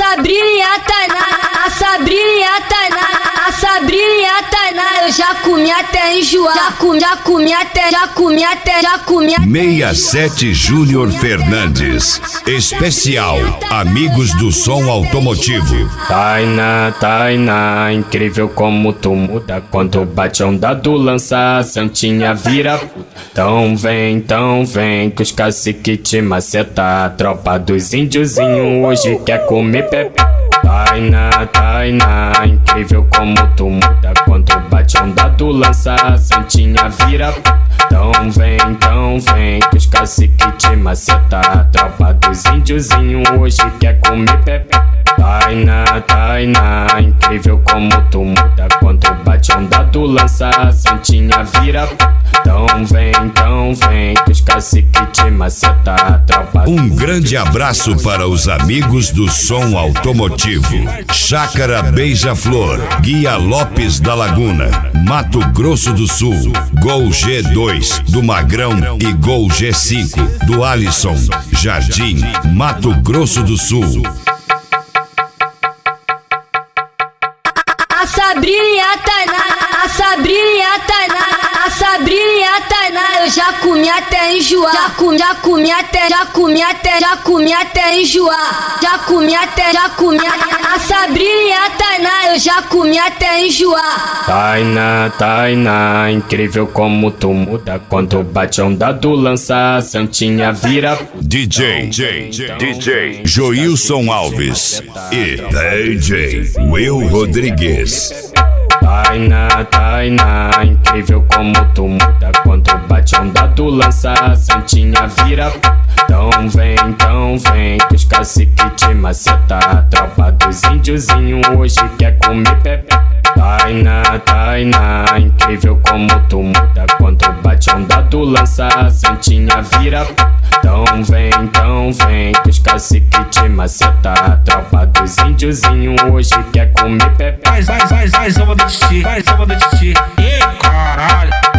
Sabrina Tainá, a Sabrina Tainá, a Sabrina Tainá, eu já comi até enjoar, já comi até. 67 Júnior Fernandes, especial Amigos do Som Automotivo. Tainá, incrível como tu muda quando bate a onda do lança, a santinha vira. Então vem, que os cacique te maceta, a tropa dos índiozinho hoje quer comer pepe. Tainá, incrível como tu muda quando bate a onda do lança, a santinha vira. Então vem, que os cacique te maceta, a tropa dos índiozinho hoje quer comer pepe. Tainá, incrível como tu muda quando bate a onda do lança, a santinha vira. Então vem, que os cacique te maceta, a tropa. Um grande abraço para os amigos do som automotivo. Chácara Beija-Flor, Guia Lopes da Laguna, Mato Grosso do Sul. Gol G2 do Magrão e Gol G5 do Alisson, Jardim, Mato Grosso do Sul. A Sabrina Tainá, a Sabrina Tainá, a Sabrina Tainá, eu já comi até enjoar, já comi até enjoar, já comi até. A Sabrina Tainá, eu já comi até enjoar. Tainá, incrível como tu muda quando bate a onda do lança, a santinha vira. DJ Joilson Alves e DJ Will Rodrigues. Tainá, incrível como tu muda quando bate a onda do lança, a santinha vira. Então vem, que os cacique te maceta, a tropa dos índiozinho hoje quer comer pepe. Tainá, incrível como tu muda quando bate a onda do lança, a santinha vira. Então vem, que os cacique te maceta, a tropa dos índiozinho hoje quer comer pepe. Vai, samba do titi, vai, samba do titi. Ih, caralho.